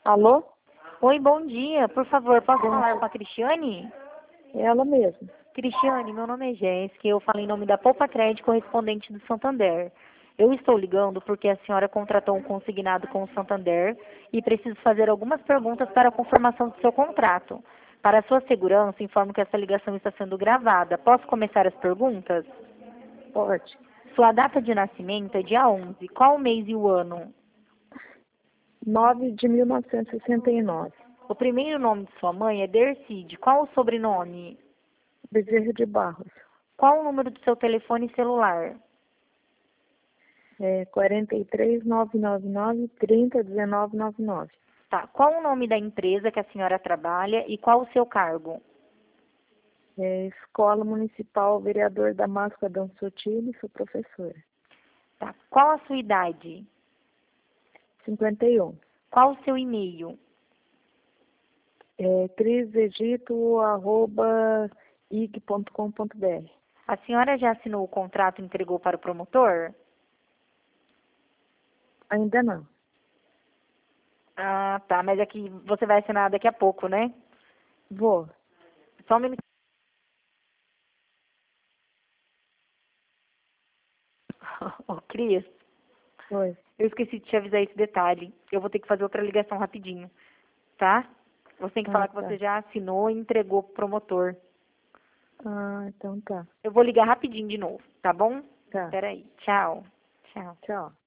Alô? Oi, bom dia. Por favor, posso falar com a Cristiane? Ela mesma. Cristiane, meu nome é Jéssica, eu falo em nome da Poupa Crédito correspondente do Santander. Eu estou ligando porque a senhora contratou um consignado com o Santander e preciso fazer algumas perguntas para a confirmação do seu contrato. Para a sua segurança, informo que essa ligação está sendo gravada. Posso começar as perguntas? Pode. Sua data de nascimento é dia 11. Qual o mês e o ano? 9 de 1969. O primeiro nome de sua mãe é Dercide. Qual o sobrenome? Bezerra de Barros. Qual o número do seu telefone celular? 43 999 30 19 99. Tá. Qual o nome da empresa que a senhora trabalha e qual o seu cargo? Escola Municipal Vereador Damasco Adão Sotile, sou professora. Tá. Qual a sua idade? 51. Qual o seu e-mail? crisegito@ig.com.br. A senhora já assinou o contrato e entregou para o promotor? Ainda não. Ah, tá. Mas é que você vai assinar daqui a pouco, né? Vou. Só um minuto. Ô, Cris, Oi. eu esqueci de te avisar esse detalhe. Eu vou ter que fazer outra ligação rapidinho, tá? Você tem que falar que Tá. você já assinou e entregou pro promotor. Então tá. Eu vou ligar rapidinho de novo, tá bom? Tá. Peraí. Tchau. Tchau. Tchau.